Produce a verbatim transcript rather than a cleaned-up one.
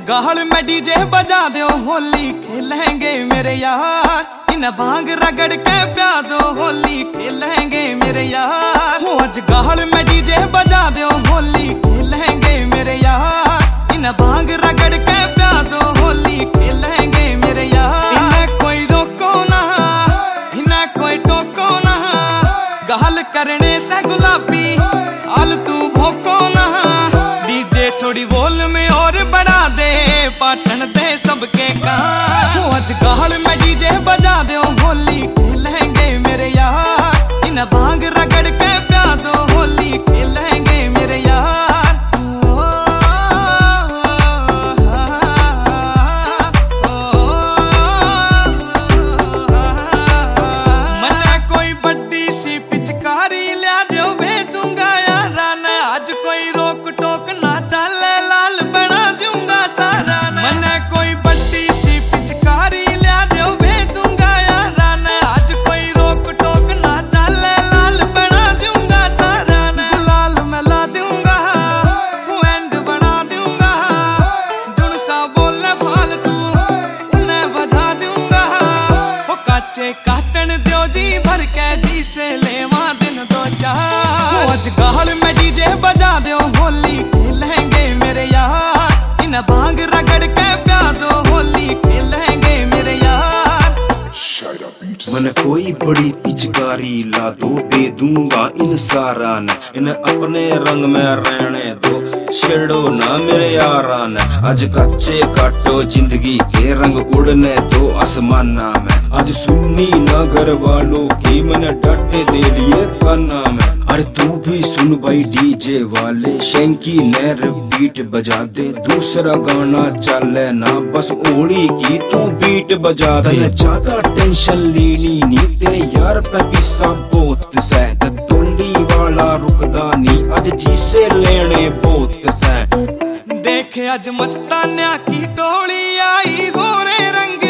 गाहल में डीजे बजा दो, होली खेलेंगे मेरे यार। इन भांग रगड़ के प्या दो, होली खेलेंगे मेरे यार। हो आज गाहल में डीजे बजा दो, होली खेलेंगे मेरे यार। इन भांग रगड़ के प्या दो, होली खेलेंगे मेरे यार। इन्हें कोई रोको ना, इन्हें कोई टोको ना, गाहल करने से गुलाबी हाल तू भोको ना। डीजे थोड़ी वॉल में और बढ़ा दे, पाटन दे सबके कान। हो आज गाहल में डीजे बजा दो, होली खेलेंगे मेरे यार। इन भांग रगड़ के प्या दो, होली खेलेंगे मेरे यार। मना कोई बड्डी सी पिचकारी लिया दो, भेजूंगा यारा न। आज कोई रोक टोक ना चले, लाल बना दूंगा सारा न। मना कोई बड्डी सी पिचकारी लिया दो, भेजूंगा यारा न। आज कोई रोक टोक ना चले, लाल बना दूंगा सारा न। गुलाल मिला दूंगा, एंड बना दूंगा, जुन सा बोले फालतू उन्हें बजा दूंगा। वो काचे काटन दो जी भर के, जी से लेवा दिन दो चार। आज गाहल में डीजे बजा दो, होली खेलेंगे मेरे यार। इन भांग रगड़ के प्या दो, होली खेलेंगे मेरे यार। मन कोई बड़ी पिचकारी ला दो, दे दूंगा इन सारा न। इन अपने रंग में रहने दो, छेड़ो ना मेरे यारा न। आज कच्चे काटो जिंदगी के रंग उड़ने दो आसमाना में। आज सुन्नी ना घर वालों की, मैंने डांटे दे लिए काना में। अरे तू भी सुन भाई डीजे वाले, शंकी ने रिपीट बजा दे। दूसरा गाना चले ना, बस ओली की तू बीट बजा दे। ज्यादा टेंशन लेनी नी, तेरे यार पे भी बहुत से। तोली वाला रुकदा नी, आज जिसे लेने बहुत से। देखे आज मस्तान्या की टोली आई, गोरे रंग